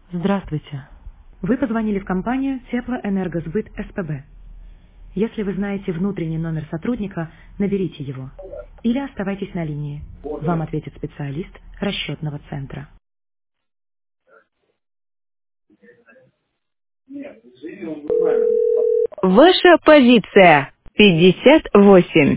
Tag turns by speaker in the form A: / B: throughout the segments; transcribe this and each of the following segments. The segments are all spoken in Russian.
A: Здравствуйте. Вы позвонили в компанию Теплоэнергосбыт СПБ. Если вы знаете внутренний номер сотрудника, наберите его. Или оставайтесь на линии. Вам ответит специалист расчетного центра.
B: Ваша позиция 58.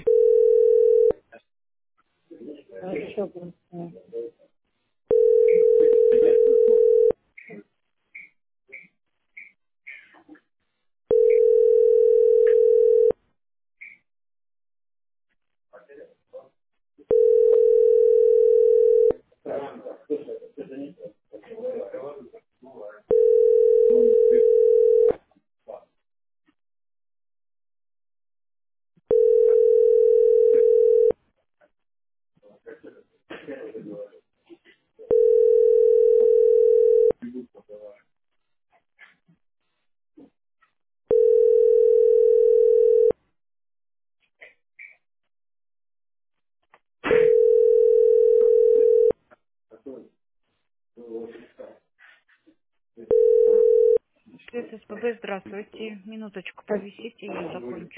C: Свет СПБ, здравствуйте. Минуточку повисите, я закончу.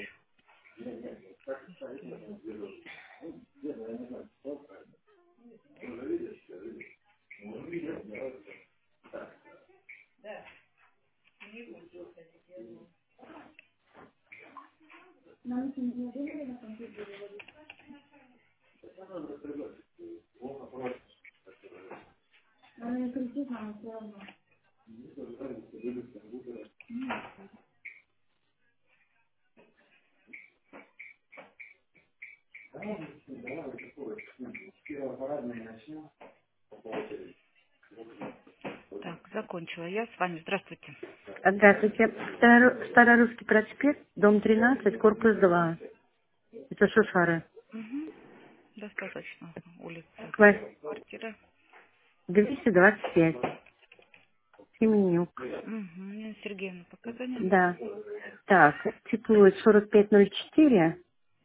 C: Так, закончила. Я с вами. Здравствуйте.
D: Здравствуйте. Старорусский проспект, дом 13, корпус 2. Это Шушары.
C: Угу. Достаточно. Улица.
D: Класс
C: Квартира.
D: 225. Семенюк.
C: Угу. Нина Сергеевна, показания.
D: Да. Так, тепло 4504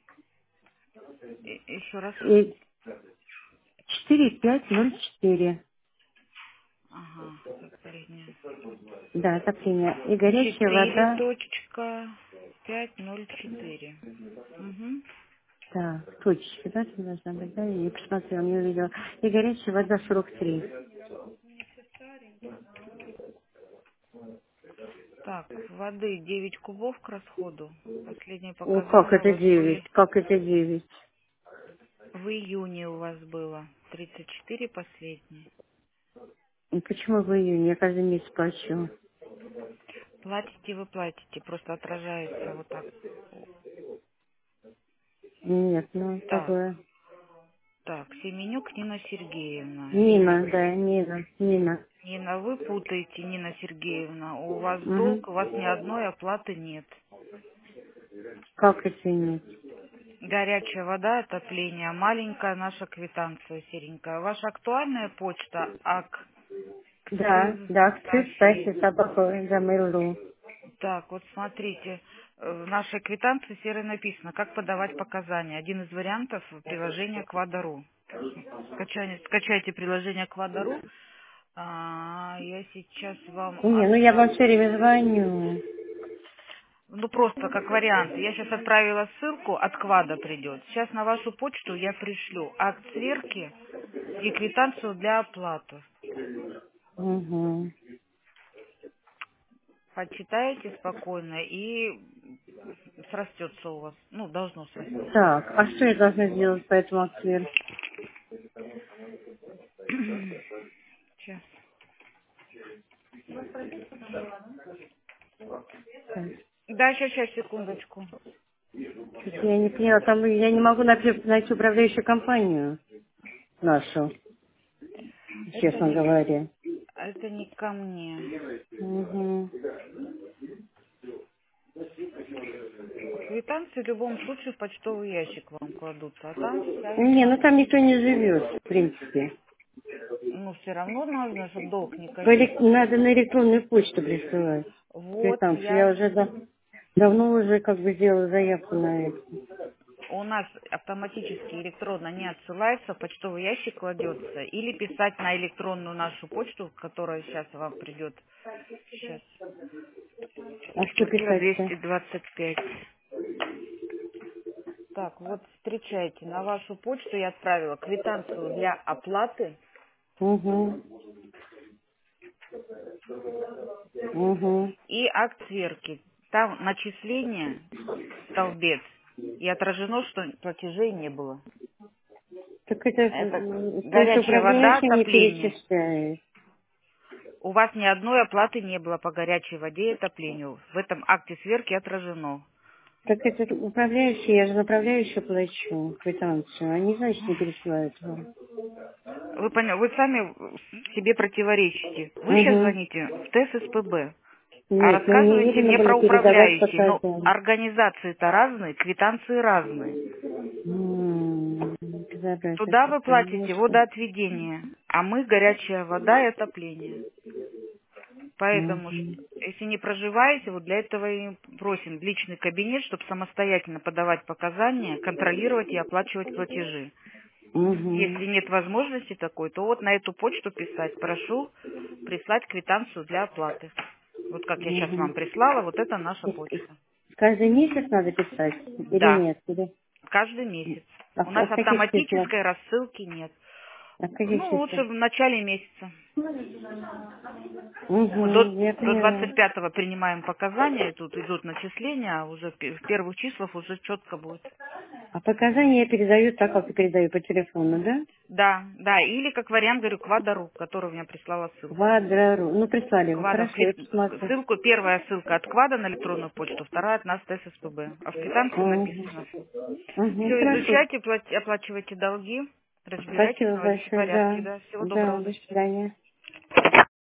C: Еще раз.
D: и 4504.
C: Ага, отопление.
D: Да, отопление. И горячая
C: 4
D: вода.
C: точка 504. Угу.
D: Так, точечка, да, там должна быть, да? Я не посмотрела, не увидела. И горячая вода 43.
C: Так, воды 9 кубов к расходу. Последние
D: О, как
C: показания у
D: это
C: вас
D: 9?
C: были
D: Как это 9?
C: в июне у вас было 34 последние.
D: И почему в июне? Я каждый месяц плачу.
C: Платите вы платите, просто отражается вот так.
D: Нет, ну,
C: Так,
D: такое.
C: Семенюк Нина Сергеевна.
D: Нина, да, Нина.
C: Нина, вы путаете, Нина Сергеевна. У вас
D: Угу.
C: долг, у вас ни одной оплаты нет.
D: Как оценить?
C: Горячая вода, отопление, маленькая наша квитанция серенькая. Ваша актуальная почта
D: Да,
C: акцизтафи.
D: да, акцент Стаси Собаковой за Mail.ru.
C: Так, вот смотрите, в нашей квитанции серой написано, как подавать показания. Один из вариантов приложения Квадару. Скачайте приложение Квадару. Я сейчас вам
D: Не, ну я вам
C: отправлю.
D: все время звоню.
C: Ну, просто как вариант. Я сейчас отправила ссылку, от Квада придет. Сейчас на вашу почту я пришлю акт сверки и квитанцию для оплаты.
D: Угу.
C: Почитаете спокойно и срастется у вас. Ну, должно срастись.
D: Так, а что я должна сделать по этому акцию?
C: Сейчас.
D: Так,
C: Да, сейчас, секундочку.
D: я не поняла, там я не могу найти управляющую компанию нашу,
C: Это
D: честно
C: не,
D: говоря.
C: это не ко мне.
D: Угу.
C: Квитанции в любом случае в почтовый ящик вам кладутся, а там вся
D: Не, ну там
C: информация.
D: никто не живет, в принципе.
C: Ну, все равно нужно, чтобы долг не
D: Надо на электронную почту присылать.
C: Вот,
D: Квитанцию.
C: я...
D: Я уже давно уже как бы сделала заявку на это.
C: у нас автоматически электронно не отсылается, в почтовый ящик кладется, или писать на электронную нашу почту, которая сейчас вам придет. Сейчас.
D: А что
C: Квартира
D: писать-то?
C: 225. Так, вот встречайте. На вашу почту я отправила квитанцию для оплаты
D: Угу. Угу.
C: и акт сверки. Там начисление, столбец, и отражено, что платежей не было.
D: Так это,
C: Это
D: то есть
C: горячая вода,
D: управляющий мне
C: отопление.
D: перечисляет.
C: У вас ни одной оплаты не было по горячей воде и отоплению. В этом акте сверки отражено.
D: Так это управляющий, я же направляющую плачу квитанцию. Они, значит, не пересылают вам.
C: Вы поняли, вы сами себе противоречите. Вы сейчас
D: Угу.
C: звоните в ТССПБ, а
D: Нет, но мне
C: рассказываете
D: нужно
C: мне
D: было
C: про
D: передавать
C: управляющие. Но
D: показания.
C: организации-то разные, квитанции разные. Туда вы платите водоотведение, а мы горячая вода и отопление. Поэтому, если не проживаете, вот для этого и просим в личный кабинет, чтобы самостоятельно подавать показания, контролировать и оплачивать платежи. Если нет возможности такой, то вот на эту почту писать. Прошу прислать квитанцию для оплаты. Вот как я сейчас вам прислала, вот это наша почта.
D: Каждый месяц надо писать или
C: Да,
D: нет? Или...
C: каждый месяц.
D: А,
C: У нас
D: в каких числах?
C: автоматической рассылки нет.
D: А в каких
C: Ну, лучше
D: числах?
C: в начале месяца.
D: Я
C: До
D: поняла.
C: 25-го принимаем показания, тут идут начисления, а уже в первых числах уже четко будет.
D: А показания я передаю так, как и передаю по телефону, да?
C: Да, да, или как вариант, говорю, Квадару, который у меня прислала ссылку.
D: Квадрару. Ну, прислали вы.
C: Квада,
D: Хорошо, я посмотрю.
C: ссылку, первая ссылка от Квада на электронную почту, вторая от нас с ССПБ. А в квитанции написано все. Все,
D: Хорошо.
C: изучайте, оплачивайте долги, разбирайтесь в
D: Спасибо
C: наводите
D: большое.
C: порядки,
D: Да.
C: да. Всего
D: Да,
C: доброго,
D: до
C: до свидания.
D: свидания.